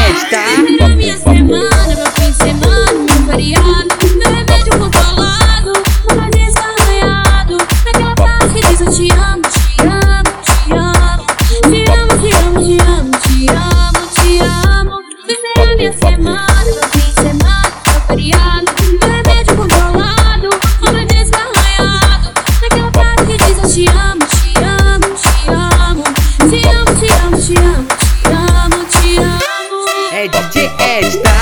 festa. Vira minha semana, meu fim de semana, meu feriado. Meu remédio controlado, um prazer arranhado. Naquela parte que diz eu te amo, te amo, te amo. Te amo, te amo, te amo, te amo, te amo. Vira minha semana, meu fim de semana, meu feriado. Meu remédio controlado, um prazer arranhado. Naquela parte que diz eu te amo, te amo, te amo. Te amo, te amo, te amo, te amo, te amo. É DJ Ed, tá?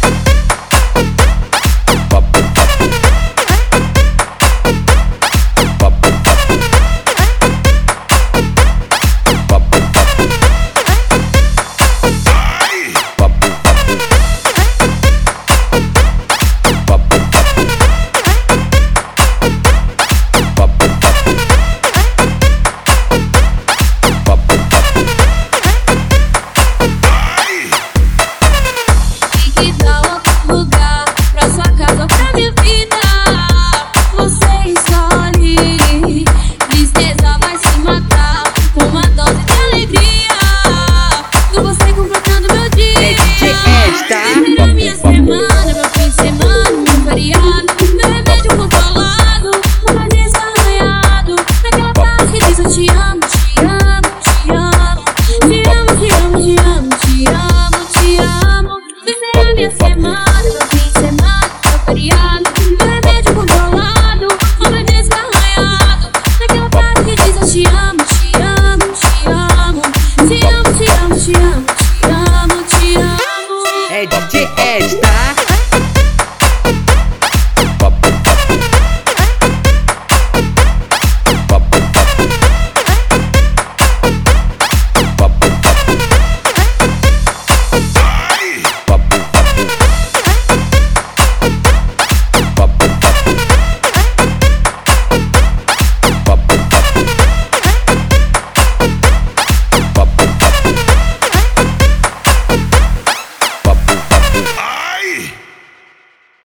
Que dá outro lugar pra sua casa ou pra minha vida. Você escolhe. Tristeza vai se matar com uma dose de alegria. Com você completando meu dia. É DJ Ed, tá? Vira minha semana, meu fim de semana, meu feriado. Meu remédio controlado, um prazer arranhado. Naquela parte que diz eu te amo, te amo, te amo. Te amo, te amo, te amo, te amo, te amo. Vira minha semana, meu fim de semana, meu feriado. Meu remédio controlado, um prazer arranhado. Naquela parte que diz eu te amo, te amo, te amo. Te amo, te amo, te amo, te amo, te amo. É DJ Ed, tá?